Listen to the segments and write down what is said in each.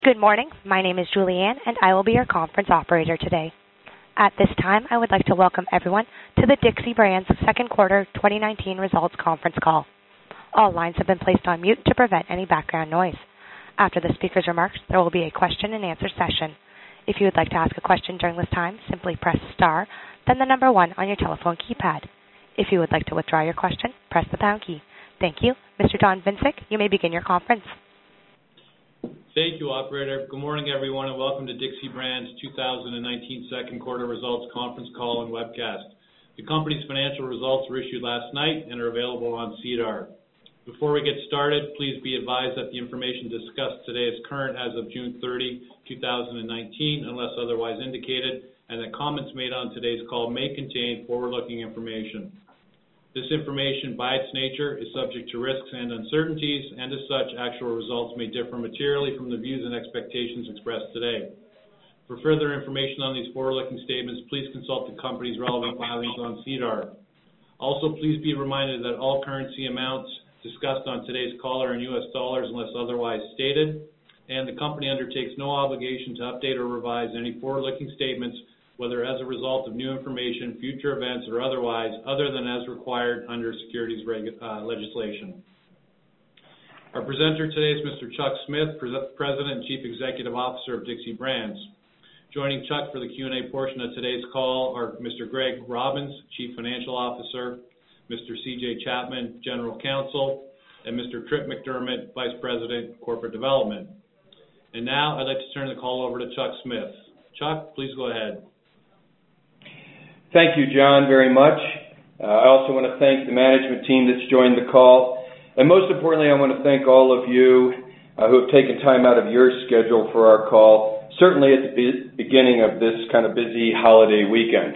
Good morning. My name is Julianne, and I will be your conference operator today. At this time, I would like to welcome everyone to the Dixie Brands Second Quarter 2019 Results Conference Call. All lines have been placed on mute to prevent any background noise. After the speaker's remarks, there will be a question and answer session. If you would like to ask a question during this time, simply press star, then the number 1 on your telephone keypad. If you would like to withdraw your question, press the pound key. Thank you. Mr. Don Vincic, you may begin your conference. Thank you, operator. Good morning, everyone, and welcome to Dixie Brands 2019 Second Quarter Results Conference Call and Webcast. The company's financial results were issued last night and are available on SEDAR. Before we get started, please be advised that the information discussed today is current as of June 30, 2019, unless otherwise indicated, and that comments made on today's call may contain forward-looking information. This information, by its nature, is subject to risks and uncertainties, and as such, actual results may differ materially from the views and expectations expressed today. For further information on these forward-looking statements, please consult the company's relevant filings on SEDAR. Also, please be reminded that all currency amounts discussed on today's call are in U.S. dollars unless otherwise stated, and the company undertakes no obligation to update or revise any forward-looking statements, whether as a result of new information, future events, or otherwise, other than as required under securities legislation. Our presenter today is Mr. Chuck Smith, President and Chief Executive Officer of Dixie Brands. Joining Chuck for the Q&A portion of today's call are Mr. Greg Robbins, Chief Financial Officer, Mr. C.J. Chapman, General Counsel, and Mr. Trip McDermott, Vice President, Corporate Development. And now I'd like to turn the call over to Chuck Smith. Chuck, please go ahead. Thank you, John, very much. I also want to thank the management team that's joined the call. And most importantly, I want to thank all of you who have taken time out of your schedule for our call, certainly at the beginning of this kind of busy holiday weekend.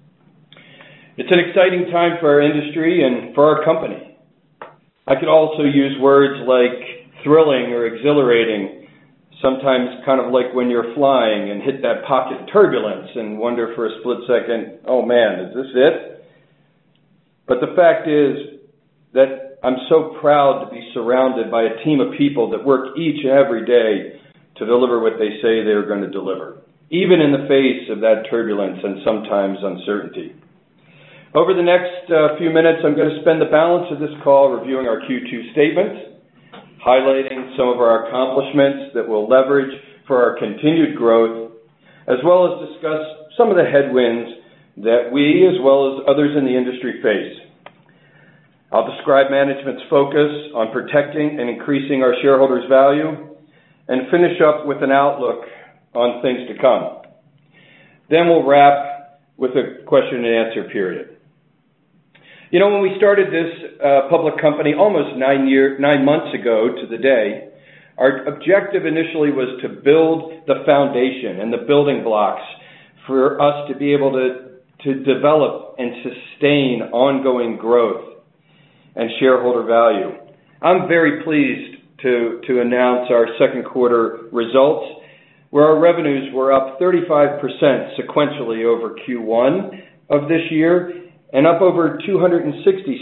It's an exciting time for our industry and for our company. I could also use words like thrilling or exhilarating, sometimes kind of like when you're flying and hit that pocket of turbulence and wonder for a split second, oh man, is this it? But the fact is that I'm so proud to be surrounded by a team of people that work each and every day to deliver what they say they're going to deliver, even in the face of that turbulence and sometimes uncertainty. Over the next few minutes, I'm going to spend the balance of this call reviewing our Q2 statements, highlighting some of our accomplishments that will leverage for our continued growth, as well as discuss some of the headwinds that we, as well as others in the industry, face. I'll describe management's focus on protecting and increasing our shareholders' value, and finish up with an outlook on things to come. Then we'll wrap with a question and answer period. You know, when we started this public company almost 9 months ago to the day, our objective initially was to build the foundation and the building blocks for us to be able to develop and sustain ongoing growth and shareholder value. I'm very pleased to announce our second quarter results, where our revenues were up 35% sequentially over Q1 of this year, and up over 266%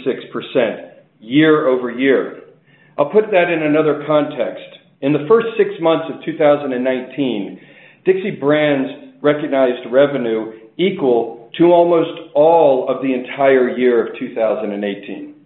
year over year. I'll put that in another context. In the first 6 months of 2019, Dixie Brands recognized revenue equal to almost all of the entire year of 2018.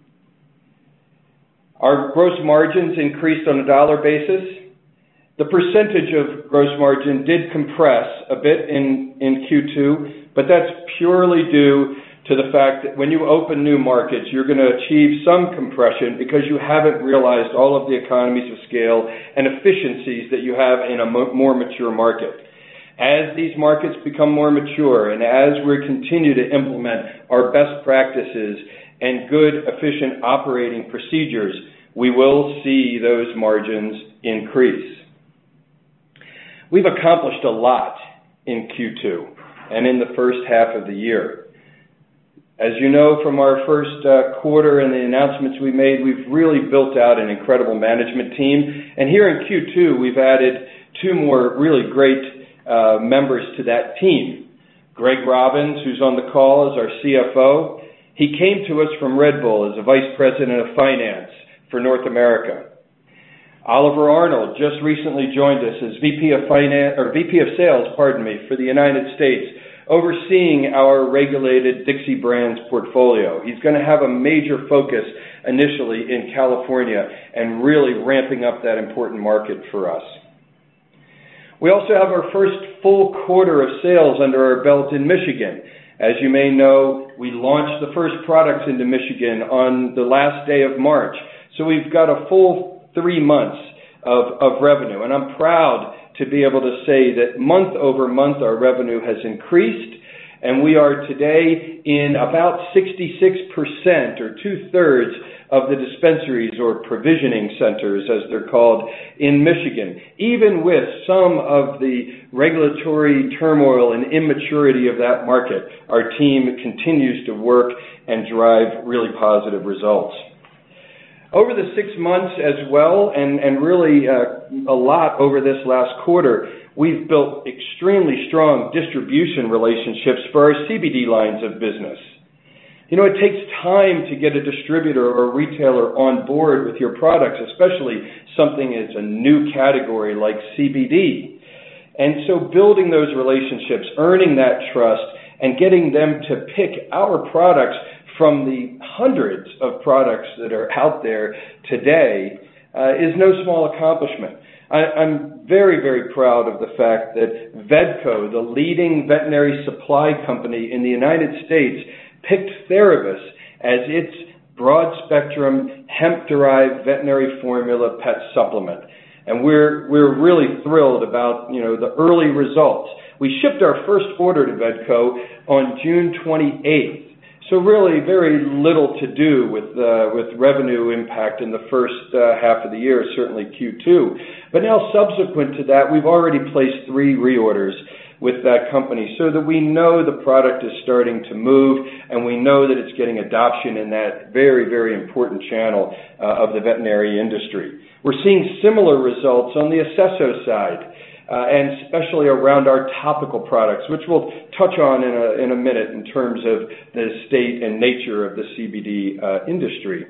Our gross margins increased on a dollar basis. The percentage of gross margin did compress a bit in Q2, but that's purely due to the fact that when you open new markets, you're going to achieve some compression because you haven't realized all of the economies of scale and efficiencies that you have in a more mature market. As these markets become more mature and as we continue to implement our best practices and good, efficient operating procedures, we will see those margins increase. We've accomplished a lot in Q2 and in the first half of the year. As you know from our first quarter and the announcements we made, we've really built out an incredible management team. And here in Q2, we've added 2 more really great members to that team. Greg Robbins, who's on the call, is our CFO. He came to us from Red Bull as a Vice President of Finance for North America. Oliver Arnold just recently joined us as VP of Sales, for the United States, overseeing our regulated Dixie Brands portfolio. He's going to have a major focus initially in California and really ramping up that important market for us. We also have our first full quarter of sales under our belt in Michigan. As you may know, we launched the first products into Michigan on the last day of March. So we've got a full 3 months of revenue. And I'm proud to be able to say that month over month our revenue has increased. And we are today in about 66% or 2/3 of the dispensaries or provisioning centers, as they're called, in Michigan. Even with some of the regulatory turmoil and immaturity of that market, our team continues to work and drive really positive results. Over the 6 months as well, and really a lot over this last quarter, we've built extremely strong distribution relationships for our CBD lines of business. You know, it takes time to get a distributor or retailer on board with your products, especially something as a new category like CBD. And so building those relationships, earning that trust, and getting them to pick our products from the hundreds of products that are out there today is no small accomplishment. I'm very, very proud of the fact that Vedco, the leading veterinary supply company in the United States, picked Therabis as its broad-spectrum hemp-derived veterinary formula pet supplement. And we're really thrilled about, the early results. We shipped our first order to Vedco on June 28th. So really very little to do with revenue impact in the first half of the year, certainly Q2. But now subsequent to that, we've already placed 3 reorders with that company so that we know the product is starting to move and we know that it's getting adoption in that very, very important channel of the veterinary industry. We're seeing similar results on the Acesso side. And especially around our topical products, which we'll touch on in a minute in terms of the state and nature of the CBD industry.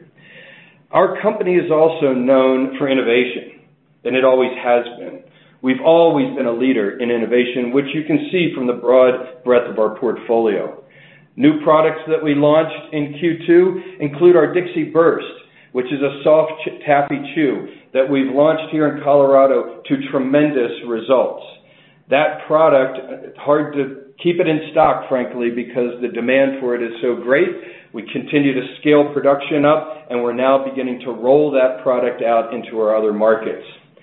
Our company is also known for innovation, and it always has been. We've always been a leader in innovation, which you can see from the broad breadth of our portfolio. New products that we launched in Q2 include our Dixie Burst, which is a soft taffy chew that we've launched here in Colorado to tremendous results. That product, it's hard to keep it in stock, frankly, because the demand for it is so great. We continue to scale production up, and we're now beginning to roll that product out into our other markets.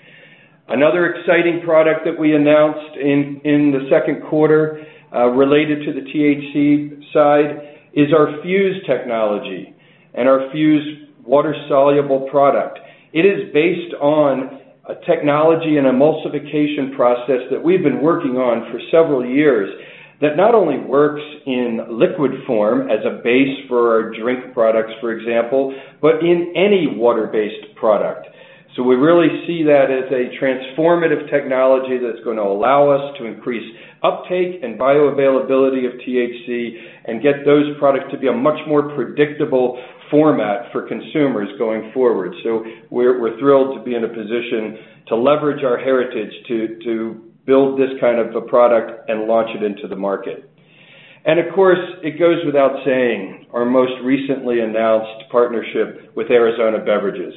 Another exciting product that we announced in the second quarter related to the THC side is our Fuse technology and our Fuse water-soluble product. It is based on a technology and emulsification process that we've been working on for several years that not only works in liquid form as a base for our drink products, for example, but in any water-based product. So we really see that as a transformative technology that's going to allow us to increase uptake and bioavailability of THC and get those products to be a much more predictable format for consumers going forward. So we're thrilled to be in a position to leverage our heritage to build this kind of a product and launch it into the market. And of course, it goes without saying, our most recently announced partnership with Arizona Beverages.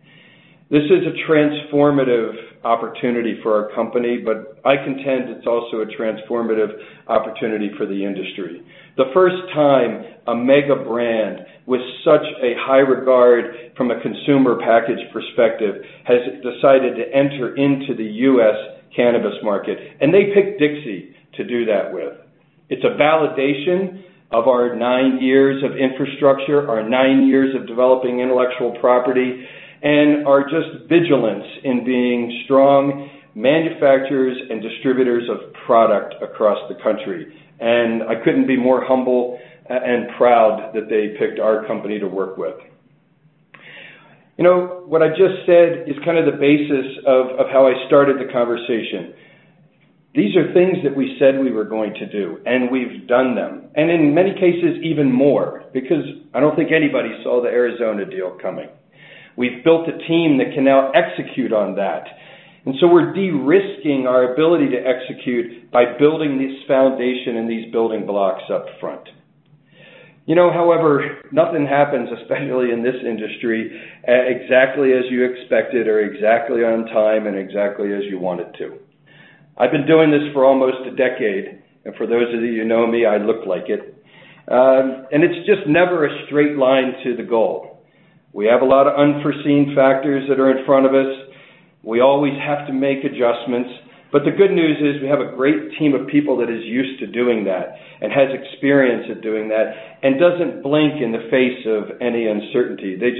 This is a transformative opportunity for our company, but I contend it's also a transformative opportunity for the industry. The first time a mega brand with such a high regard from a consumer package perspective has decided to enter into the U.S. cannabis market, and they picked Dixie to do that with. It's a validation of our 9 years of infrastructure, our 9 years of developing intellectual property, and our just vigilance in being strong manufacturers and distributors of product across the country. And I couldn't be more humble and proud that they picked our company to work with. You know, what I just said is kind of the basis of how I started the conversation. These are things that we said we were going to do, and we've done them. And in many cases, even more, because I don't think anybody saw the Arizona deal coming. We've built a team that can now execute on that. And so we're de-risking our ability to execute by building this foundation and these building blocks up front. However, nothing happens, especially in this industry, exactly as you expected or exactly on time and exactly as you wanted to. I've been doing this for almost a decade, and for those of you who know me, I look like it. And it's just never a straight line to the goal. We have a lot of unforeseen factors that are in front of us. We always have to make adjustments. But the good news is we have a great team of people that is used to doing that and has experience at doing that and doesn't blink in the face of any uncertainty. They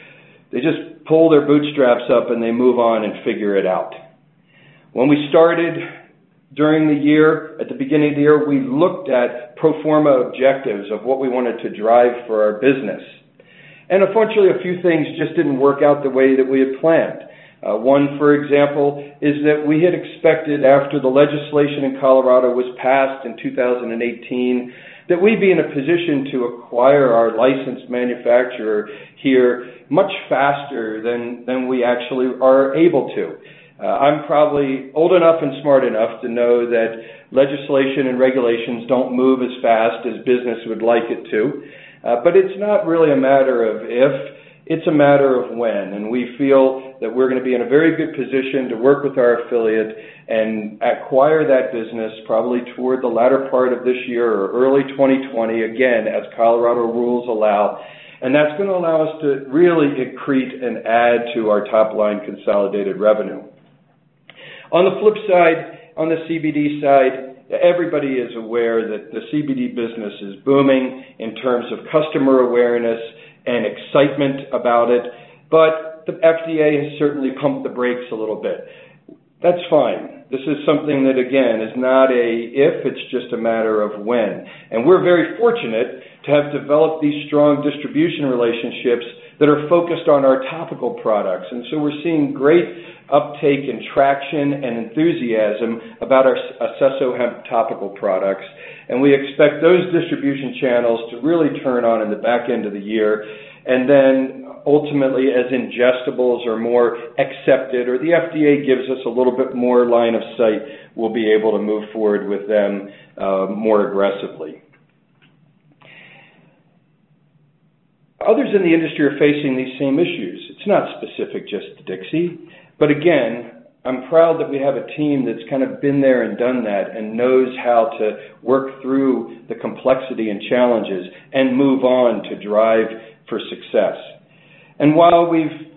just pull their bootstraps up and they move on and figure it out. When we started during the year, at the beginning of the year, we looked at pro forma objectives of what we wanted to drive for our business. And unfortunately, a few things just didn't work out the way that we had planned. One, for example, is that we had expected after the legislation in Colorado was passed in 2018 that we'd be in a position to acquire our licensed manufacturer here much faster than we actually are able to. I'm probably old enough and smart enough to know that legislation and regulations don't move as fast as business would like it to. But it's not really a matter of if, it's a matter of when. And we feel that we're going to be in a very good position to work with our affiliate and acquire that business probably toward the latter part of this year or early 2020, again, as Colorado rules allow. And that's going to allow us to really accrete and add to our top-line consolidated revenue. On the flip side, on the CBD side, everybody is aware that the CBD business is booming in terms of customer awareness and excitement about it, but the FDA has certainly pumped the brakes a little bit. That's fine. This is something that, again, is not a if, it's just a matter of when. And we're very fortunate to have developed these strong distribution relationships that are focused on our topical products. And so we're seeing great uptake and traction and enthusiasm about our Acesso hemp topical products. And we expect those distribution channels to really turn on in the back end of the year. And then ultimately, as ingestibles are more accepted or the FDA gives us a little bit more line of sight, we'll be able to move forward with them more aggressively. Others in the industry are facing these same issues. It's not specific just to Dixie. But again, I'm proud that we have a team that's kind of been there and done that and knows how to work through the complexity and challenges and move on to drive for success. And while we've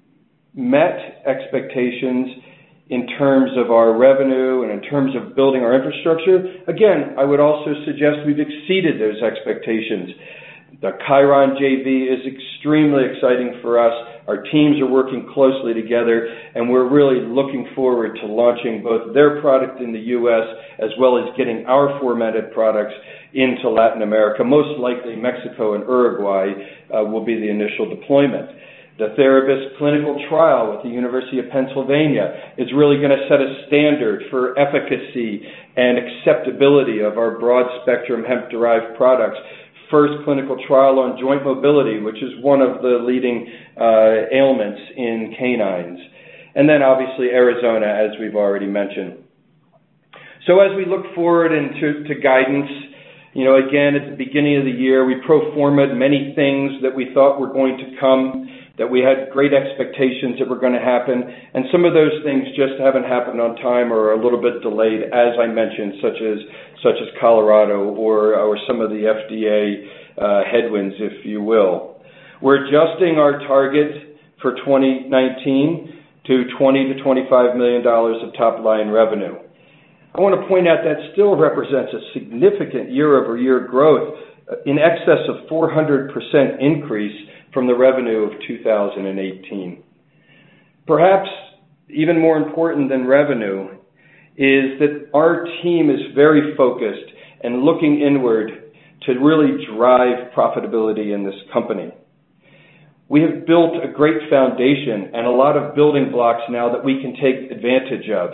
met expectations in terms of our revenue and in terms of building our infrastructure, again, I would also suggest we've exceeded those expectations. The Chiron JV is extremely exciting for us. Our teams are working closely together, and we're really looking forward to launching both their product in the U.S. as well as getting our formatted products into Latin America. Most likely Mexico and Uruguay will be the initial deployment. The Therabis clinical trial with the University of Pennsylvania is really going to set a standard for efficacy and acceptability of our broad-spectrum hemp-derived products. First clinical trial on joint mobility, which is one of the leading ailments in canines. And then obviously Arizona, as we've already mentioned. So as we look forward into guidance, again, at the beginning of the year, we pro-forma'd many things that we thought were going to come, that we had great expectations that were going to happen, and some of those things just haven't happened on time or are a little bit delayed, as I mentioned, such as Colorado or some of the FDA headwinds, if you will. We're adjusting our target for 2019 to $20 to $25 million of top-line revenue. I want to point out that still represents a significant year-over-year growth in excess of 400% increase from the revenue of 2018. Perhaps even more important than revenue is that our team is very focused and looking inward to really drive profitability in this company. We have built a great foundation and a lot of building blocks now that we can take advantage of.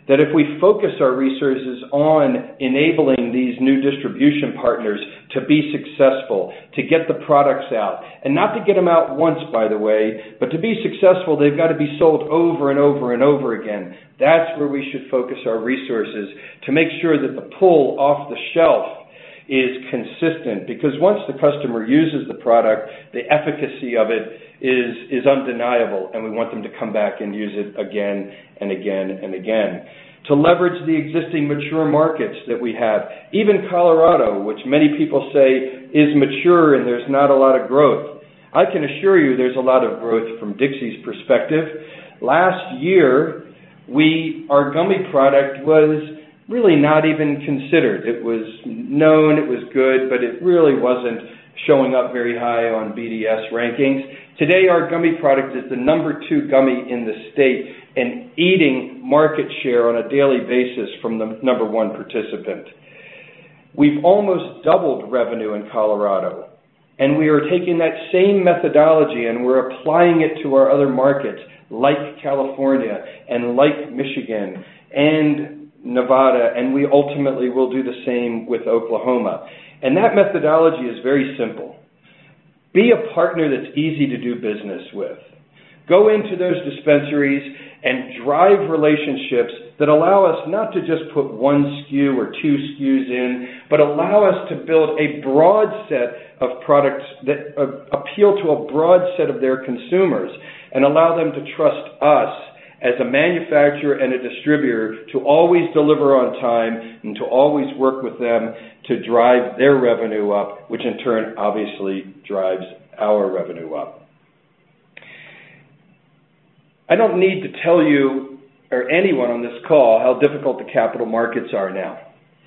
that if we focus our resources on enabling these new distribution partners to be successful, to get the products out, and not to get them out once, by the way, but to be successful, they've got to be sold over and over and over again. That's where we should focus our resources to make sure that the pull off the shelf is consistent, because once the customer uses the product, the efficacy of it is undeniable, and we want them to come back and use it again and again and again. To leverage the existing mature markets that we have, even Colorado, which many people say is mature and there's not a lot of growth. I can assure you there's a lot of growth from Dixie's perspective. Last year, our gummy product was really not even considered. It was known, it was good, but it really wasn't showing up very high on BDS rankings. Today, our gummy product is the number 2 gummy in the state and eating market share on a daily basis from the number 1 participant. We've almost doubled revenue in Colorado, and we are taking that same methodology and we're applying it to our other markets like California and like Michigan and Nevada, and we ultimately will do the same with Oklahoma. And that methodology is very simple. Be a partner that's easy to do business with. Go into those dispensaries and drive relationships that allow us not to just put 1 SKU or 2 SKUs in, but allow us to build a broad set of products that appeal to a broad set of their consumers and allow them to trust us as a manufacturer and a distributor to always deliver on time and to always work with them to drive their revenue up, which in turn obviously drives our revenue up. I don't need to tell you or anyone on this call how difficult the capital markets are now.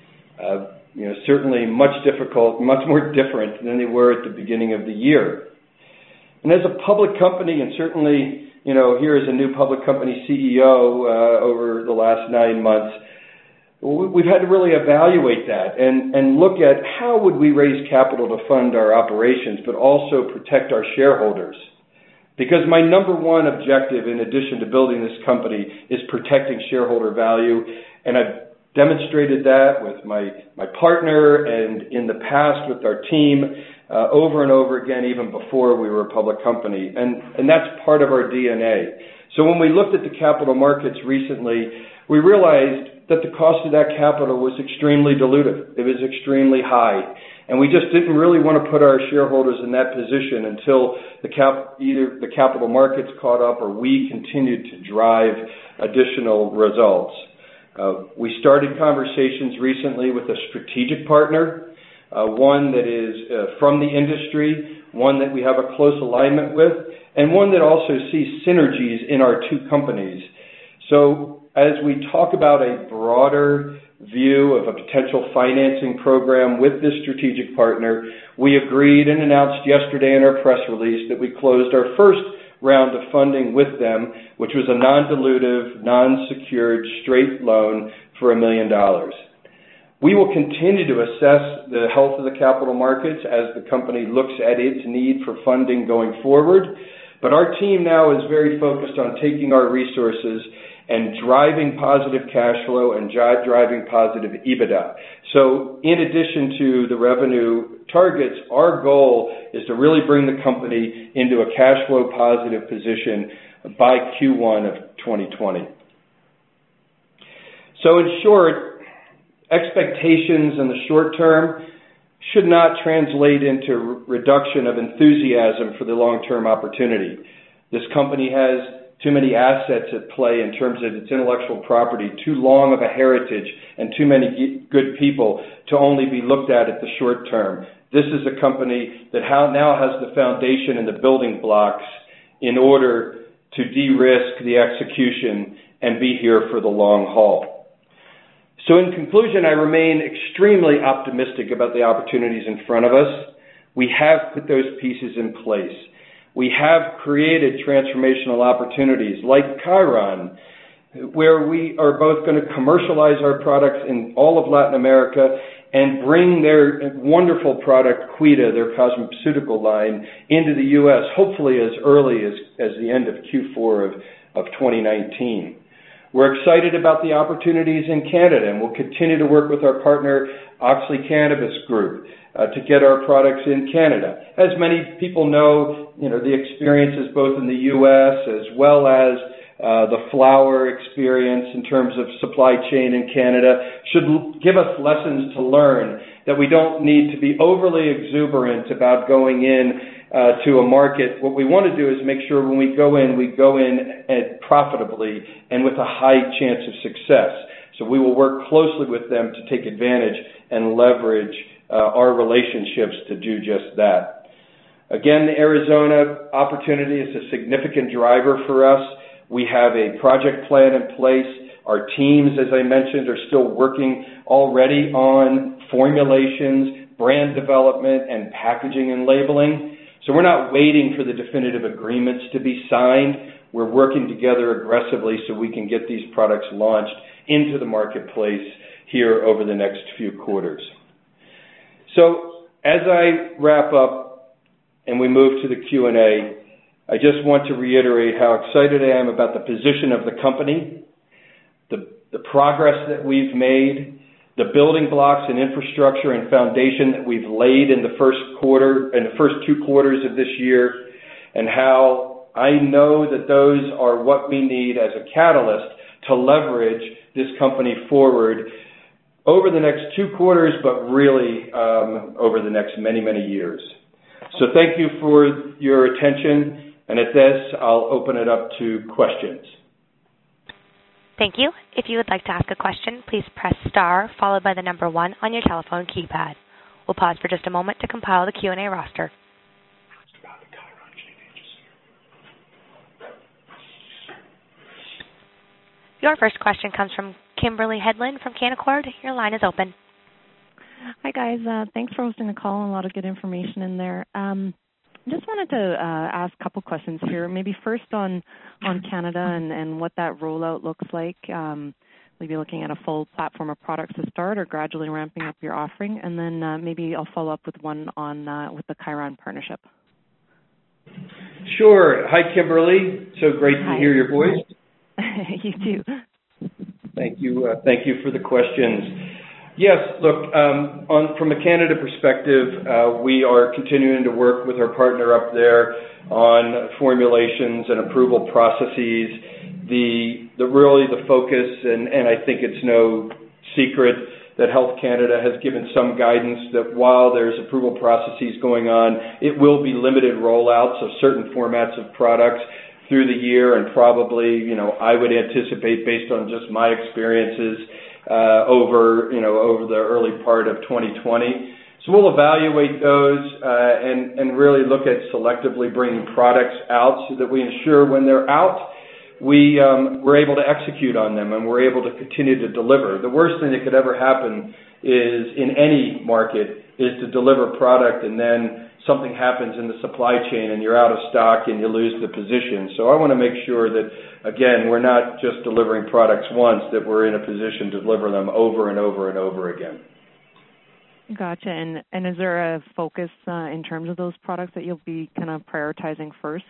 Certainly much more different than they were at the beginning of the year. And as a public company, and certainly here as a new public company CEO over the last 9 months, we've had to really evaluate that and look at how would we raise capital to fund our operations, but also protect our shareholders. Because my number 1 objective, in addition to building this company, is protecting shareholder value, and I've demonstrated that with my partner and in the past with our team over and over again, even before we were a public company. And that's part of our DNA. So when we looked at the capital markets recently, we realized that the cost of that capital was extremely dilutive. It was extremely high. And we just didn't really want to put our shareholders in that position until either the capital markets caught up or we continued to drive additional results. We started conversations recently with a strategic partner, one that is from the industry, one that we have a close alignment with, and one that also sees synergies in our 2 companies. So as we talk about a broader view of a potential financing program with this strategic partner, we agreed and announced yesterday in our press release that we closed our first round of funding with them, which was a non-dilutive, non-secured, straight loan for $1 million. We will continue to assess the health of the capital markets as the company looks at its need for funding going forward, but our team now is very focused on taking our resources and driving positive cash flow and driving positive EBITDA. So in addition to the revenue targets, our goal is to really bring the company into a cash flow positive position by Q1 of 2020. So in short, expectations in the short term should not translate into reduction of enthusiasm for the long-term opportunity. This company has too many assets at play in terms of its intellectual property, too long of a heritage, and too many good people to only be looked at the short term. This is a company that now has the foundation and the building blocks in order to de-risk the execution and be here for the long haul. So in conclusion, I remain extremely optimistic about the opportunities in front of us. We have put those pieces in place. We have created transformational opportunities like Khiron, where we are both going to commercialize our products in all of Latin America and bring their wonderful product, Cuida, their cosmeceutical line, into the U.S., hopefully as early as the end of Q4 of 2019. We're excited about the opportunities in Canada, and we'll continue to work with our partner, Auxly Cannabis Group, to get our products in Canada. As many people know, the experiences both in the U.S. as well as the flower experience in terms of supply chain in Canada should give us lessons to learn that we don't need to be overly exuberant about going in to a market. What we want to do is make sure when we go in profitably and with a high chance of success. So we will work closely with them to take advantage and leverage our relationships to do just that. Again, the Arizona opportunity is a significant driver for us. We have a project plan in place. Our teams, as I mentioned, are still working already on formulations, brand development, and packaging and labeling. So we're not waiting for the definitive agreements to be signed. We're working together aggressively so we can get these products launched into the marketplace here over the next few quarters. So as I wrap up and we move to the Q&A, I just want to reiterate how excited I am about the position of the company, the progress that we've made, the building blocks and infrastructure and foundation that we've laid in the first two quarters of this year, and how I know that those are what we need as a catalyst to leverage this company forward over the next 2 quarters, but really over the next many, many years. So thank you for your attention, and at this, I'll open it up to questions. Thank you. If you would like to ask a question, please press star followed by the number 1 on your telephone keypad. We'll pause for just a moment to compile the Q&A roster. Your first question comes from Kimberly Hedlund from Canaccord. Your line is open. Hi, guys. Thanks for hosting the call. A lot of good information in there. Just wanted to ask a couple questions here. Maybe first on Canada and what that rollout looks like. Maybe looking at a full platform of products to start or gradually ramping up your offering. And then maybe I'll follow up with one on with the Khiron partnership. Sure. Hi, Kimberly. So great to hear your voice. You too. Thank you. Thank you for the questions. Yes, look, from a Canada perspective, we are continuing to work with our partner up there on formulations and approval processes. Really the focus, and I think it's no secret that Health Canada has given some guidance that while there's approval processes going on, it will be limited rollouts of certain formats of products through the year, and probably, I would anticipate based on just my experiences over the early part of 2020. So we'll evaluate those and really look at selectively bringing products out so that we ensure when they're out, we're able to execute on them and we're able to continue to deliver. The worst thing that could ever happen is in any market is to deliver product and then something happens in the supply chain and you're out of stock and you lose the position. So I want to make sure that, again, we're not just delivering products once, that we're in a position to deliver them over and over and over again. Gotcha. And is there a focus in terms of those products that you'll be kind of prioritizing first?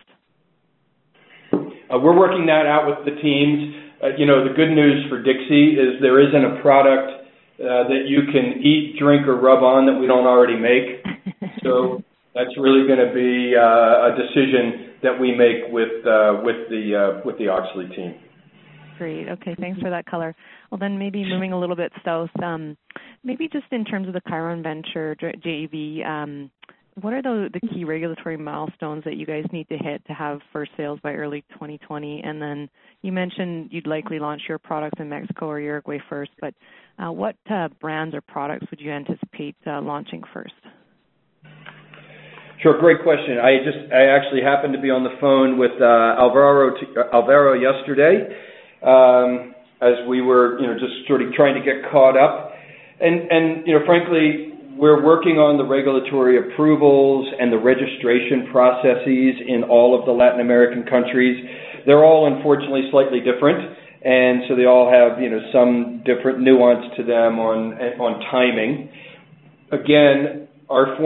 We're working that out with the teams. The good news for Dixie is there isn't a product that you can eat, drink, or rub on that we don't already make. So that's really going to be a decision that we make with the Auxly team. Great. Okay, thanks for that color. Well, then maybe moving a little bit south, maybe just in terms of the Khiron Venture JV, what are the key regulatory milestones that you guys need to hit to have first sales by early 2020? And then you mentioned you'd likely launch your products in Mexico or Uruguay first, but what brands or products would you anticipate launching first? Sure, great question. I actually happened to be on the phone with Alvaro yesterday as we were just sort of trying to get caught up, and frankly, we're working on the regulatory approvals and the registration processes in all of the Latin American countries. They're all unfortunately slightly different, and so they all have some different nuance to them on timing. Again,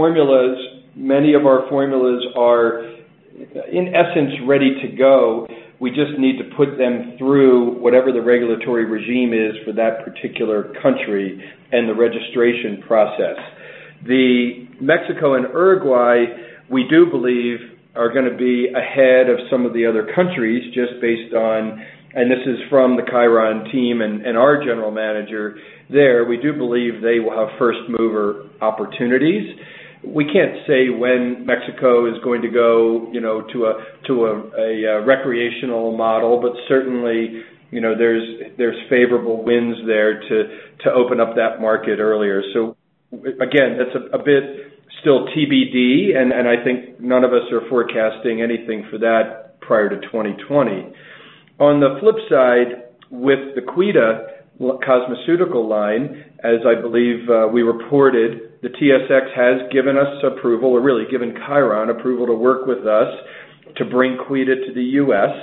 many of our formulas are in essence ready to go, We just need to put them through whatever the regulatory regime is for that particular country and the registration process. The Mexico and Uruguay, we do believe, are going to be ahead of some of the other countries just based on, and this is from the Chiron team and our general manager there, we do believe they will have first mover opportunities. We can't say when Mexico is going to go, to a recreational model, but certainly, there's favorable winds there to open up that market earlier. So again, that's a bit still TBD, and I think none of us are forecasting anything for that prior to 2020. On the flip side, with the Cuida cosmeceutical line, as I believe we reported, the TSX has given us approval, or really given Chiron approval to work with us to bring Cuida to the U.S.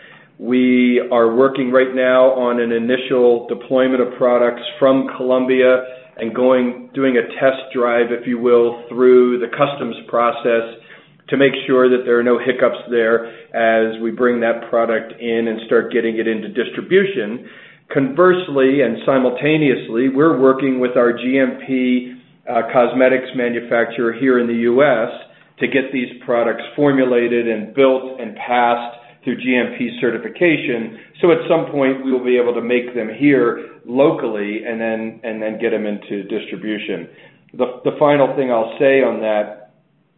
We are working right now on an initial deployment of products from Colombia and doing a test drive, if you will, through the customs process to make sure that there are no hiccups there as we bring that product in and start getting it into distribution. Conversely and simultaneously, we're working with our GMP cosmetics manufacturer here in the U.S. to get these products formulated and built and passed through GMP certification. So at some point we will be able to make them here locally and then get them into distribution. The final thing I'll say on that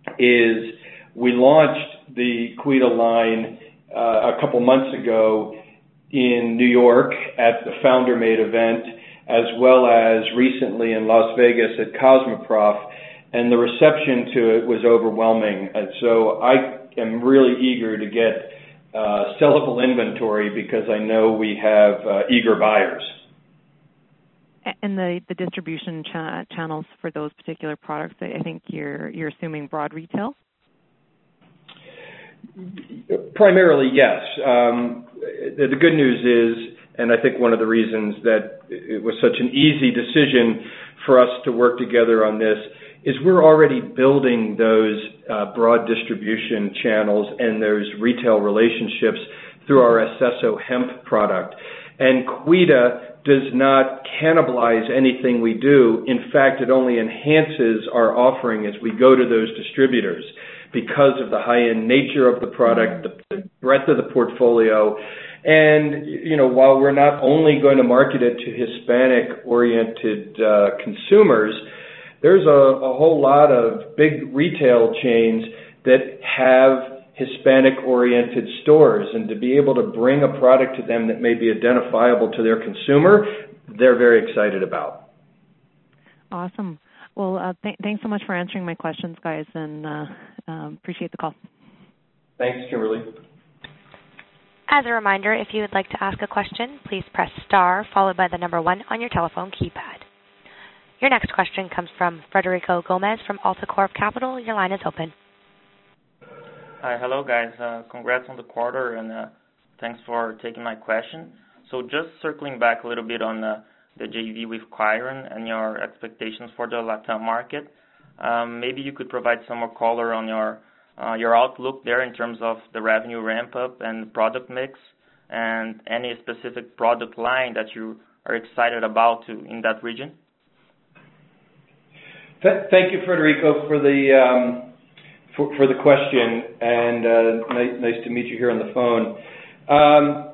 is we launched the Cuida line a couple months ago in New York at the Founder Made event, as well as recently in Las Vegas at Cosmoprof, and the reception to it was overwhelming. And so I am really eager to get sellable inventory because I know we have eager buyers. And the distribution channels for those particular products, I think you're assuming broad retail? Primarily, yes. The good news is, and I think one of the reasons that it was such an easy decision for us to work together on this is we're already building those broad distribution channels and those retail relationships through our Accesso hemp product. And Cuida does not cannibalize anything we do. In fact, it only enhances our offering as we go to those distributors because of the high-end nature of the product, the breadth of the portfolio. And, while we're not only going to market it to Hispanic-oriented consumers, there's a whole lot of big retail chains that have Hispanic-oriented stores, and to be able to bring a product to them that may be identifiable to their consumer, they're very excited about. Awesome. Well, thanks so much for answering my questions, guys, and appreciate the call. Thanks, Kimberly. As a reminder, if you would like to ask a question, please press star followed by the number 1 on your telephone keypad. Your next question comes from Frederico Gomez from AltaCorp Capital. Your line is open. Hi, hello guys. Congrats on the quarter and thanks for taking my question. So just circling back a little bit on the JV with Chiron and your expectations for the Latin market, maybe you could provide some more color on your outlook there in terms of the revenue ramp up and product mix, and any specific product line that you are excited about in that region. Thank you, Federico, for the question, and nice to meet you here on the phone.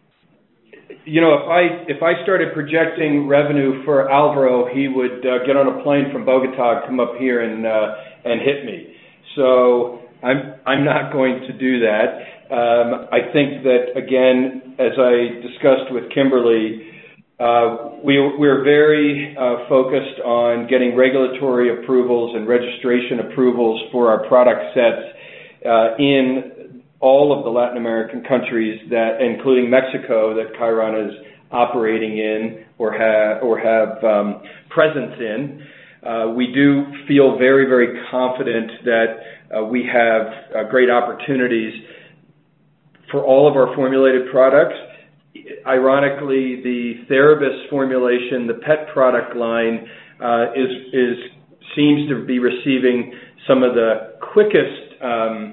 If I started projecting revenue for Alvaro, he would get on a plane from Bogota, come up here, and hit me. So I'm not going to do that. I think that, again, as I discussed with Kimberly, we're very focused on getting regulatory approvals and registration approvals for our product sets in all of the Latin American countries, that, including Mexico, that Chiron is operating in or have presence in. We do feel very, very confident that we have great opportunities for all of our formulated products. Ironically, the Therabis formulation, the pet product line, seems to be receiving some of the quickest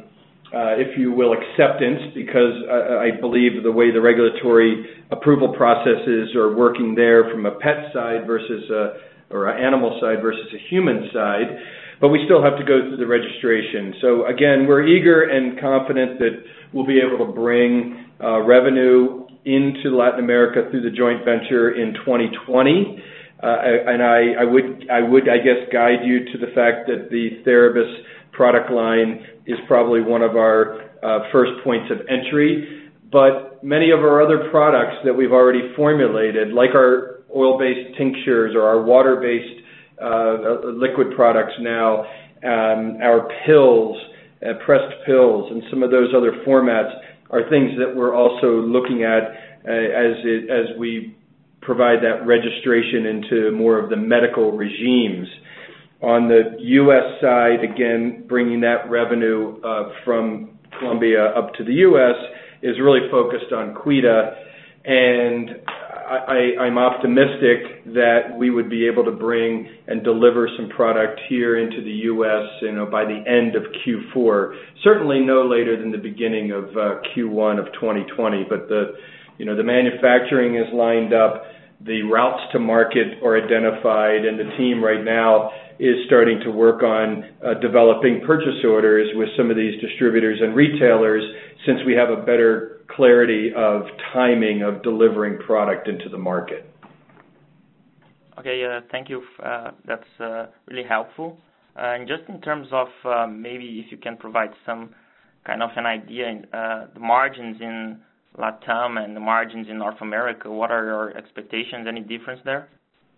if you will, acceptance, because I believe the way the regulatory approval processes are working there from a pet side versus or an animal side versus a human side, but we still have to go through the registration. So again, we're eager and confident that we'll be able to bring revenue into Latin America through the joint venture in 2020. And I would, I guess, guide you to the fact that the Therabis product line is probably one of our first points of entry. But many of our other products that we've already formulated, like our oil-based tinctures or our water-based liquid products now, our pills, pressed pills, and some of those other formats are things that we're also looking at as we provide that registration into more of the medical regimes. On the U.S. side, again, bringing that revenue from Colombia up to the U.S. is really focused on Cuida, and I'm optimistic that we would be able to bring and deliver some product here into the U.S. By the end of Q4. Certainly no later than the beginning of Q1 of 2020. But the manufacturing is lined up, the routes to market are identified, and the team right now is starting to work on developing purchase orders with some of these distributors and retailers, since we have a better clarity of timing of delivering product into the market. Okay, thank you. That's really helpful. And just in terms of maybe if you can provide some kind of an idea, the margins in LATAM and the margins in North America, what are your expectations? Any difference there?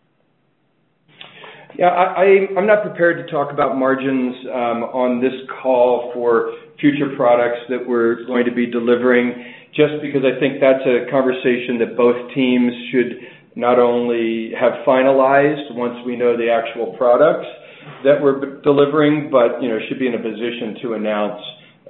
Yeah, I'm not prepared to talk about margins on this call for future products that we're going to be delivering, just because I think that's a conversation that both teams should not only have finalized once we know the actual products that we're delivering, but should be in a position to announce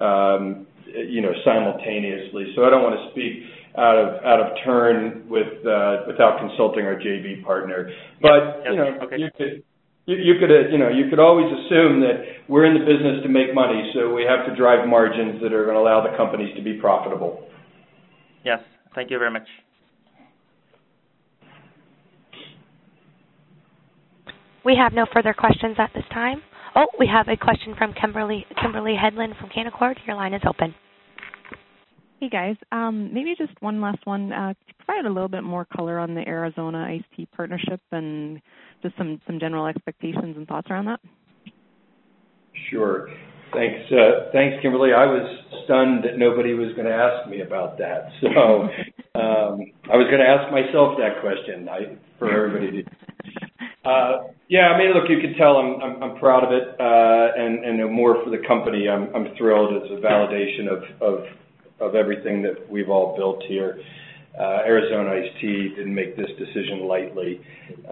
simultaneously. So I don't want to speak out of turn without consulting our JV partner. But okay. You could always assume that we're in the business to make money, so we have to drive margins that are going to allow the companies to be profitable. Yes, thank you very much. We have no further questions at this time. Oh, we have a question from Kimberly Hedlund from Canaccord. Your line is open. Hey guys, maybe just one last one. Could you provide a little bit more color on the Arizona Iced Tea partnership and just some general expectations and thoughts around that? Sure. Thanks, Kimberly. I was stunned that nobody was going to ask me about that. So I was going to ask myself that question for everybody to. Look, you can tell I'm proud of it, and more for the company. I'm thrilled. It's a validation of everything that we've all built here. Arizona Iced Tea didn't make this decision lightly.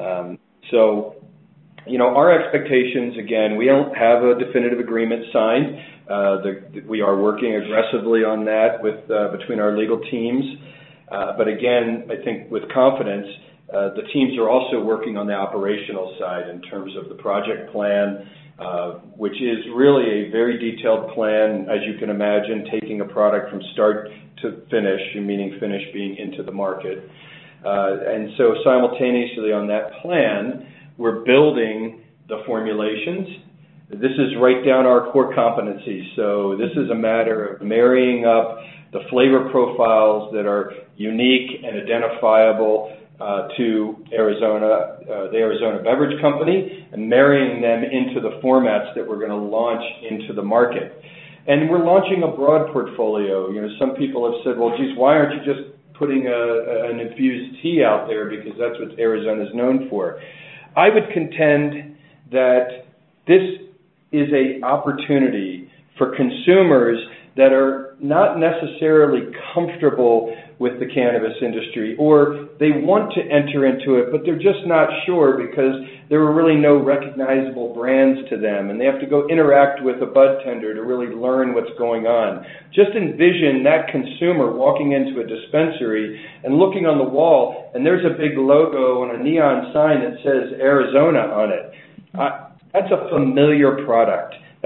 So our expectations, again, we don't have a definitive agreement signed. We are working aggressively on that between our legal teams. But again, I think with confidence, the teams are also working on the operational side in terms of the project plan, which is really a very detailed plan, as you can imagine, taking a product from start to finish, meaning finish being into the market. And so simultaneously on that plan, we're building the formulations. This is right down our core competencies. So this is a matter of marrying up the flavor profiles that are unique and identifiable to Arizona, the Arizona Beverage Company, and marrying them into the formats that we're going to launch into the market. And we're launching a broad portfolio. Some people have said, well, geez, why aren't you just putting an infused tea out there, because that's what Arizona is known for. I would contend that this is an opportunity for consumers that are not necessarily comfortable with the cannabis industry, or they want to enter into it, but they're just not sure because there are really no recognizable brands to them, and they have to go interact with a bud tender to really learn what's going on. Just envision that consumer walking into a dispensary and looking on the wall, and there's a big logo and a neon sign that says Arizona on it. That's a familiar product.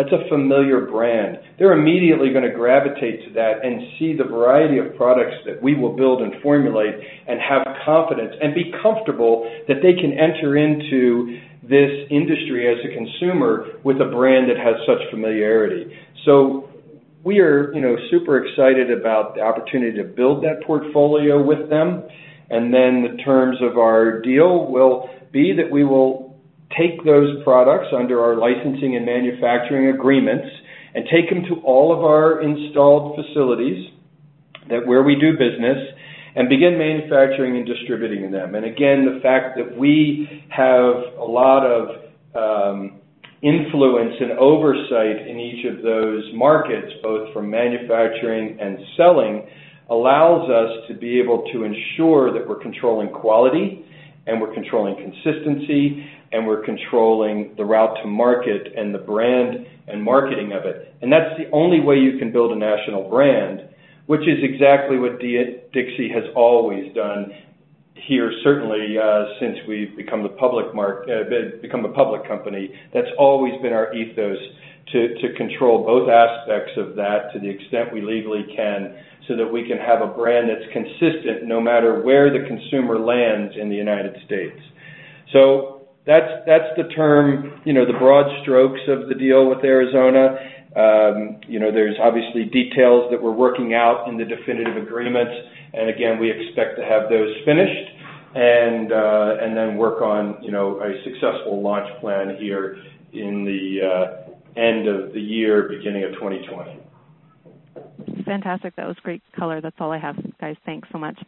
That's a familiar brand. They're immediately going to gravitate to that and see the variety of products that we will build and formulate and have confidence and be comfortable that they can enter into this industry as a consumer with a brand that has such familiarity. So we are, super excited about the opportunity to build that portfolio with them. And then the terms of our deal will be that we will take those products under our licensing and manufacturing agreements and take them to all of our installed facilities where we do business and begin manufacturing and distributing them. And again, the fact that we have a lot of influence and oversight in each of those markets, both from manufacturing and selling, allows us to be able to ensure that we're controlling quality and we're controlling consistency and we're controlling the route to market and the brand and marketing of it. And that's the only way you can build a national brand, which is exactly what Dixie has always done here, certainly since we've become a public company. That's always been our ethos, to control both aspects of that to the extent we legally can, so that we can have a brand that's consistent no matter where the consumer lands in the United States. So that's the term, the broad strokes of the deal with Arizona. There's obviously details that we're working out in the definitive agreements, and again, we expect to have those finished and then work on, a successful launch plan here in the end of the year, beginning of 2020. Fantastic. That was great color. That's all I have, guys. Thanks so much.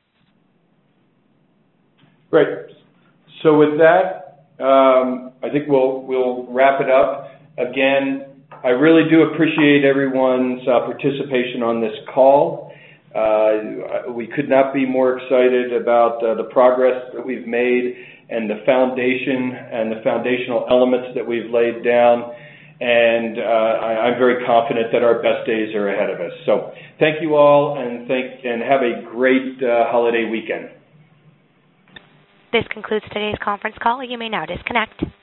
Great. So with that, I think we'll wrap it up. Again, I really do appreciate everyone's participation on this call. We could not be more excited about the progress that we've made and the foundation and the foundational elements that we've laid down. And I'm very confident that our best days are ahead of us. So thank you all, and have a great holiday weekend. This concludes today's conference call. You may now disconnect.